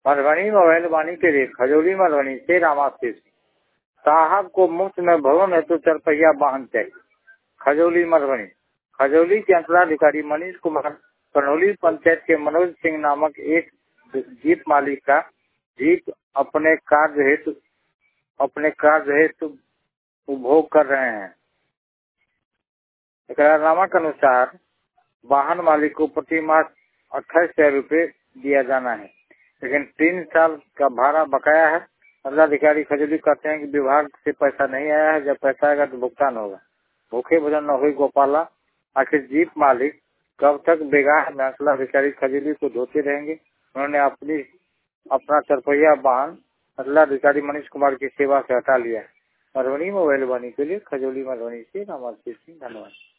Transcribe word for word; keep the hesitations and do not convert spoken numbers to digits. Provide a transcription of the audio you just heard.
Madhubani mobile वाणी के लिए खजौली मधुबनी से रामाशीष साहब को मुफ्त में भवन हेतु चरपहिया वाहन चाहिए। खजौली मधुबनी। खजौली के अंचलाधिकारी मनीष कुमार कन्हौली पंचायत के मनोज सिंह नामक एक जीप मालिक का जीप अपने कार्य हेतु अपने कार्य हेतु उपभोग कर रहे हैं। इकरारनामा के अनुसार वाहन मालिक को प्रति माह अट्ठाईस हजार रूपए दिया जाना है, लेकिन तीन साल का भाड़ा बकाया है। जिलाधिकारी खजौली कहते हैं कि विभाग से पैसा नहीं आया है, जब पैसा आएगा तो भुगतान होगा। भूखे भोजन न हुई गोपाला। आखिर जीप मालिक कब तक बेगाह में जिलाधिकारी खजौली को धोते रहेंगे। उन्होंने अपनी अपना चरपहिया वाहन जिलाधिकारी मनीष कुमार की सेवा से हटा लिया है। मधुबनी मोबाइल वाणी के लिए खजौली मधुबनी से रामाशीष सिंह। धन्यवाद।